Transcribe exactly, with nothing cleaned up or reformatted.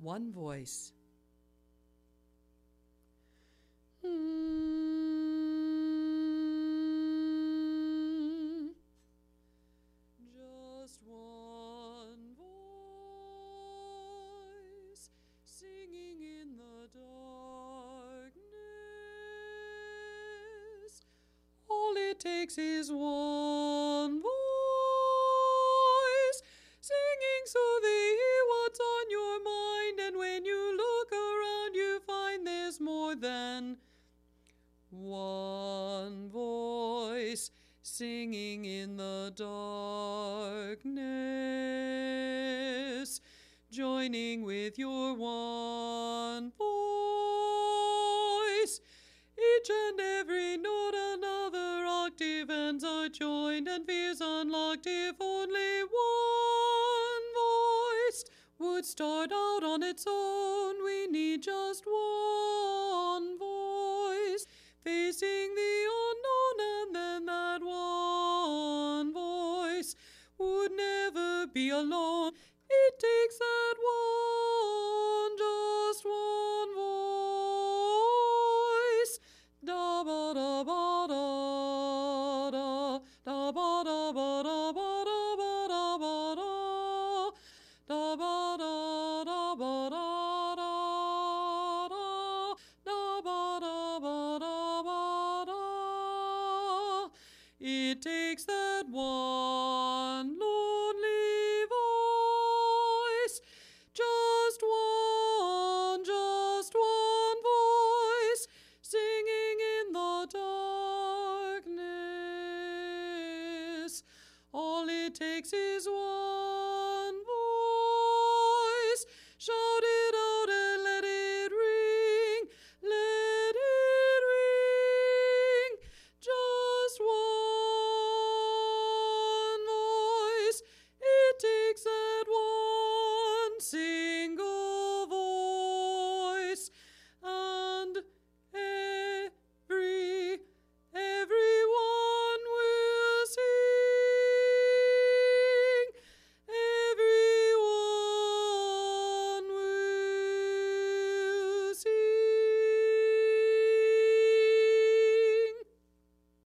one voice. Just one voice singing in the darkness. All it takes is one voice singing so they hear what's on your mind, and when you look around you find there's more than one voice singing in the darkness, joining with your one voice. Each and every note another octave, ends are joined and fears unlocked. If only one voice would start out on its own, we need just one voice facing the unknown, and then that one voice would never be alone. It takes that one, just one voice. Da ba da ba da da da ba da ba da ba da ba da ba da da ba da da ba da da da ba da ba da ba da. It takes that one lonely voice, just one, just one voice, singing in the darkness. All it takes is one.